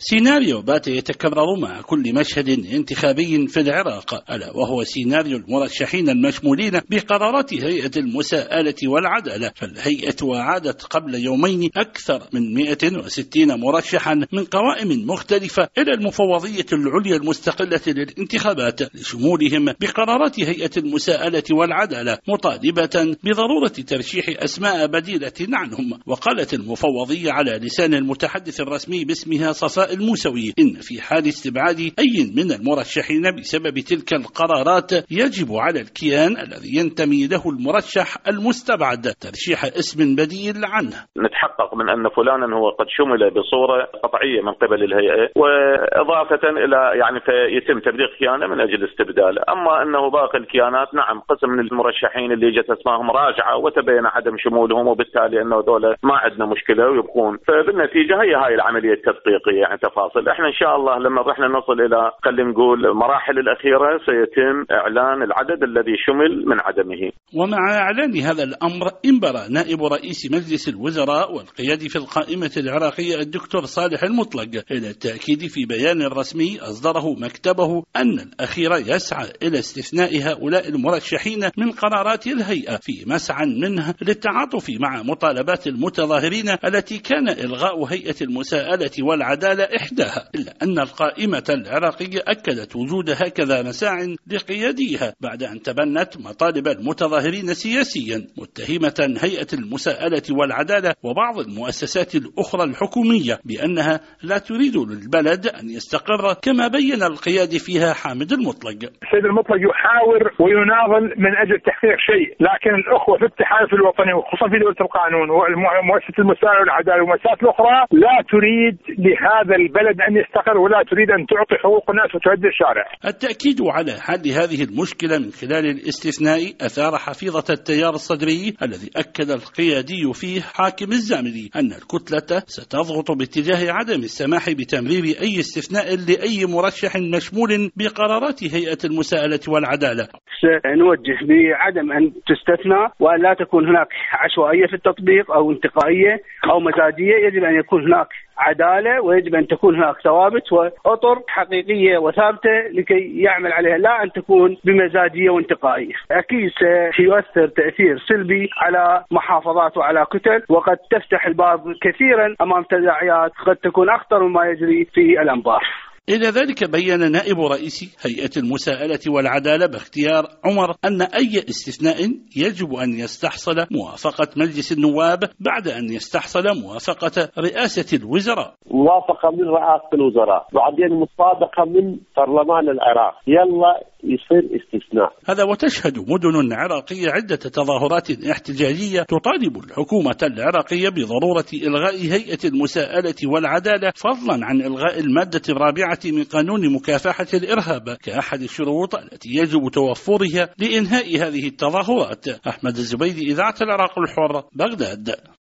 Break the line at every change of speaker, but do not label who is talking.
سيناريو بات يتكرر مع كل مشهد انتخابي في العراق، ألا وهو سيناريو المرشحين المشمولين بقرارات هيئة المساءلة والعدالة. فالهيئة أعادت قبل يومين أكثر من 160 مرشحا من قوائم مختلفة إلى المفوضية العليا المستقلة للانتخابات لشمولهم بقرارات هيئة المساءلة والعدالة، مطالبة بضرورة ترشيح أسماء بديلة عنهم. وقالت المفوضية على لسان المتحدث الرسمي باسمها صفاء الموسوي إن في حال استبعاد أي من المرشحين بسبب تلك القرارات يجب على الكيان الذي ينتمي له المرشح المستبعد ترشيح اسم بديل عنه.
نتحقق من أن فلانا هو قد شمل بصورة قطعية من قبل الهيئة، وإضافة إلى فيتم تبليغ كيانه من أجل استبداله. أما أنه باقي الكيانات نعم قسم من المرشحين اللي جت اسمائهم راجعة وتبين عدم شمولهم، وبالتالي أنه دولة ما عندنا مشكلة ويبقون. فبالنتيجة هي العملية التدقيقية تفاصيل. احنا ان شاء الله لما رحنا نصل الى خلينا نقول المراحل الاخيره سيتم اعلان العدد الذي شمل من عدمه.
ومع اعلان هذا الامر انبر نائب رئيس مجلس الوزراء والقيادي في القائمه العراقيه الدكتور صالح المطلق الى التاكيد في بيان رسمي اصدره مكتبه ان الاخير يسعى الى استثناء هؤلاء المرشحين من قرارات الهيئه في مسعى منه للتعاطف مع مطالبات المتظاهرين التي كان الغاء هيئه المساءله والعداله إحداها، إلا أن القائمة العراقية أكدت وجود هكذا مساع لقياديها بعد أن تبنت مطالب المتظاهرين سياسيا، متهمة هيئة المساءلة والعدالة وبعض المؤسسات الأخرى الحكومية بأنها لا تريد للبلد أن يستقر، كما بين القيادي فيها حامد المطلق.
السيد المطلق يحاور ويناضل من أجل تحقيق شيء، لكن الأخوة في التحالف الوطني وخصوصا في دولة القانون ومؤسسة المساءلة والعدالة والمؤسسات الأخرى لا تريد لهذا البلد أن يستقر ولا تريد أن تعطي حقوق الناس وتهدي الشارع.
التأكيد على حل هذه المشكلة من خلال الاستثناء أثار حفيظة التيار الصدري الذي أكد القيادي فيه حاكم الزاملي أن الكتلة ستضغط باتجاه عدم السماح بتمرير أي استثناء لأي مرشح مشمول بقرارات هيئة المساءلة والعدالة.
سنوجه بعدم أن تستثنى وأن لا تكون هناك عشوائية في التطبيق أو انتقائية أو مزاجية. يجب أن يكون هناك عدالة ويجب أن تكون هناك ثوابت وأطر حقيقية وثابتة لكي يعمل عليها، لا أن تكون بمزاجية وانتقائية. أكيد سيؤثر تأثير سلبي على محافظات وعلى كتل، وقد تفتح الباب كثيرا أمام تداعيات قد تكون أخطر مما يجري في الأنبار.
إلى ذلك بيّن نائب رئيس هيئة المساءلة والعدالة باختيار عمر أن أي استثناء يجب أن يستحصل موافقة مجلس النواب بعد أن يستحصل موافقة رئاسة الوزراء.
موافقة من رئاسة الوزراء بعدين مطابقة من برلمان العراق، يلا يصير استثناء.
هذا وتشهد مدن عراقية عدة تظاهرات احتجاجية تطالب الحكومة العراقية بضرورة إلغاء هيئة المساءلة والعدالة، فضلا عن إلغاء المادة الرابعة من قانون مكافحة الإرهاب كأحد الشروط التي يجب توفرها لإنهاء هذه التظاهرات. أحمد الزبيدي، إذاعة العراق الحر، بغداد.